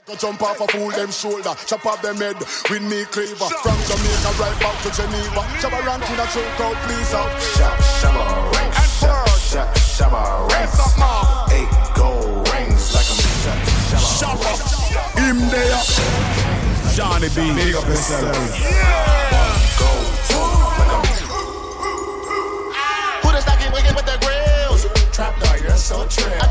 Go jump off a fool them shoulder, chop off them head with me cleaver. From Jamaica right back to Geneva. Shabba rank in a true crowd, please out. Shabba ranks, Shabba ranks. 8 gold rings like I'm Shabba. Him there, Johnny B. Big up yourself. Gold like I'm. Who the stocking wicked with the grills? Trap dog, you're so true.